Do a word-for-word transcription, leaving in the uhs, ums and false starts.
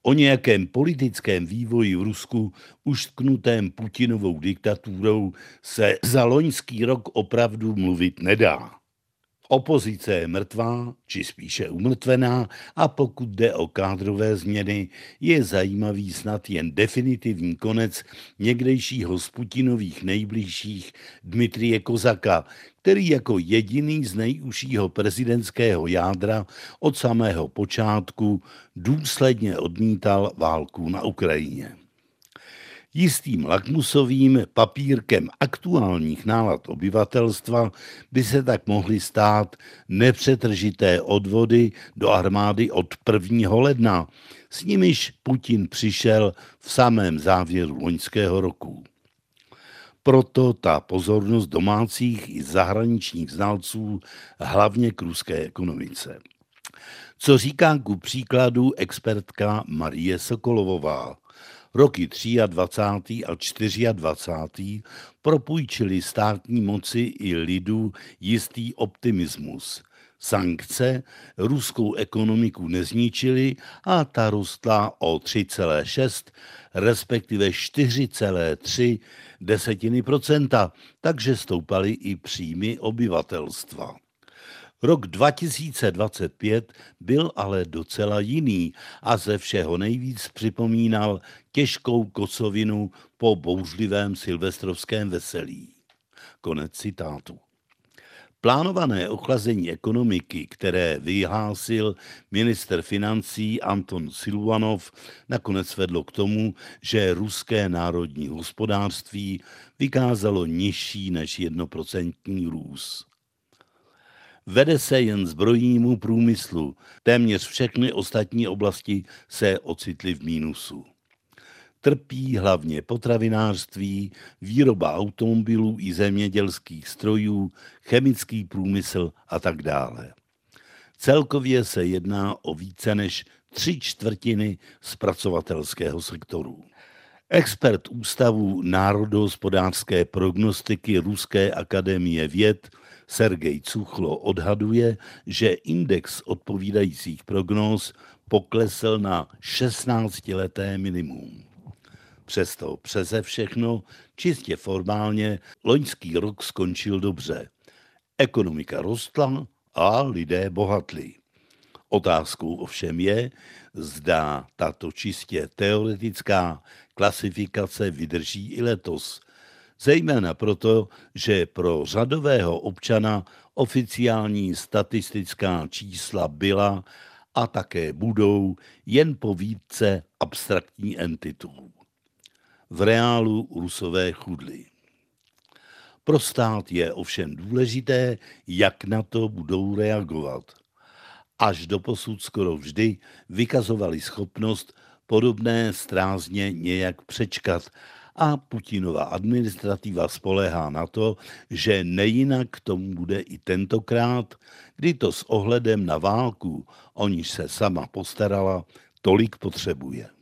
O nějakém politickém vývoji v Rusku už tknutém Putinovou diktaturou se za loňský rok opravdu mluvit nedá. Opozice je mrtvá, či spíše umrtvená, a pokud jde o kádrové změny, je zajímavý snad jen definitivní konec někdejšího z Putinových nejbližších Dmitrije Kozaka, který jako jediný z nejužšího prezidentského jádra od samého počátku důsledně odmítal válku na Ukrajině. Jistým lakmusovým papírkem aktuálních nálad obyvatelstva by se tak mohly stát nepřetržité odvody do armády od prvního ledna, s nimiž Putin přišel v samém závěru loňského roku. Proto ta pozornost domácích i zahraničních znalců hlavně k ruské ekonomice. Co říká ku příkladu expertka Marie Sokolovová. Roky dvacátý třetí a dvacátý čtvrtý propůjčili státní moci i lidu jistý optimismus. Sankce ruskou ekonomiku nezničily a ta rostla o tři celé šest, respektive čtyři celé tři desetiny procenta, takže stoupaly i příjmy obyvatelstva. Rok dva tisíce dvacet pět byl ale docela jiný a ze všeho nejvíc připomínal těžkou kocovinu po bouřlivém silvestrovském veselí. Konec citátu. Plánované ochlazení ekonomiky, které vyhlásil ministr financí Anton Silvanov, nakonec vedlo k tomu, že ruské národní hospodářství vykázalo nižší než jednoprocentní růst. Vede se jen zbrojnímu průmyslu, téměř všechny ostatní oblasti se ocitly v mínusu. Trpí hlavně potravinářství, výroba automobilů i zemědělských strojů, chemický průmysl a tak dále. Celkově se jedná o více než tři čtvrtiny zpracovatelského sektoru. Expert Ústavu národohospodářské prognostiky Ruské akademie věd Sergej Cuchlo odhaduje, že index odpovídajících prognóz poklesl na šestnáctileté minimum. Přesto přeze všechno, čistě formálně, loňský rok skončil dobře. Ekonomika rostla a lidé bohatli. Otázkou ovšem je, zda tato čistě teoretická klasifikace vydrží i letos. Zejména proto, že pro řadového občana oficiální statistická čísla byla a také budou jen povídce abstraktní entitou. V reálu Rusové chudli. Pro stát je ovšem důležité, jak na to budou reagovat. Až doposud skoro vždy vykazovali schopnost podobné strázně nějak přečkat a Putinova administrativa spoléhá na to, že nejinak tomu bude i tentokrát, kdy to s ohledem na válku, o níž se sama postarala, tolik potřebuje.